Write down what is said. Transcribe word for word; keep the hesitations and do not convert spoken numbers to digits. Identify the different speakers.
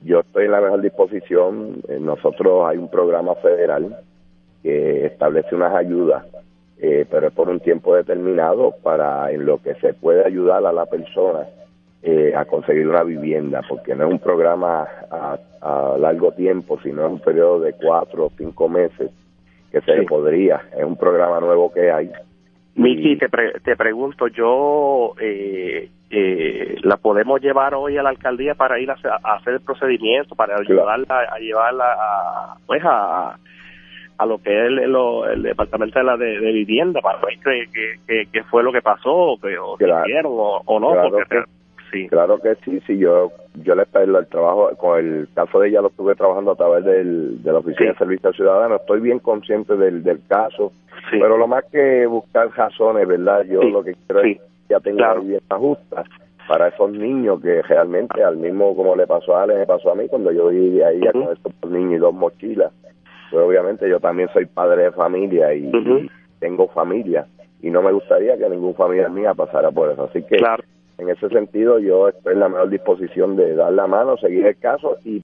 Speaker 1: yo estoy en la mejor disposición. Eh, nosotros hay un programa federal que establece unas ayudas, eh, pero es por un tiempo determinado para en lo que se puede ayudar a la persona eh, a conseguir una vivienda, porque no es un programa a, a largo tiempo, sino es un periodo de cuatro o cinco meses que se
Speaker 2: Sí.
Speaker 1: podría. Es un programa nuevo que hay.
Speaker 2: Miki, te, pre te pregunto, yo, eh, eh, ¿la podemos llevar hoy a la alcaldía para ir a, a hacer el procedimiento, para
Speaker 1: Claro.
Speaker 2: ayudarla, a llevarla a, pues a, a lo que es el, el, el departamento de la de, de vivienda, para ver qué, qué, qué, qué fue lo que pasó, o, que, o
Speaker 1: Claro.
Speaker 2: si hicieron o, o no?
Speaker 1: Claro
Speaker 2: Porque
Speaker 1: que-
Speaker 2: sí.
Speaker 1: Claro que sí, sí, yo yo le el, el trabajo, con el caso de ella lo estuve trabajando a través del, de la Oficina
Speaker 2: Sí.
Speaker 1: de Servicio Ciudadano, estoy bien consciente del, del caso,
Speaker 2: Sí.
Speaker 1: pero lo más que buscar razones, ¿verdad? Yo
Speaker 2: Sí.
Speaker 1: lo que quiero
Speaker 2: Sí.
Speaker 1: es que ya tenga
Speaker 2: Claro.
Speaker 1: una vivienda justa para esos niños que realmente, al mismo como le pasó a Ale, me pasó a mí cuando yo vi a ella
Speaker 2: Ujú.
Speaker 1: con estos dos niños y dos mochilas, pues obviamente yo también soy padre de familia y,
Speaker 2: Ujú.
Speaker 1: y tengo familia, y no me gustaría que ningún familiar mía pasara por eso, así que
Speaker 2: Claro.
Speaker 1: en ese sentido, yo estoy en la mejor disposición de dar la mano, seguir el caso y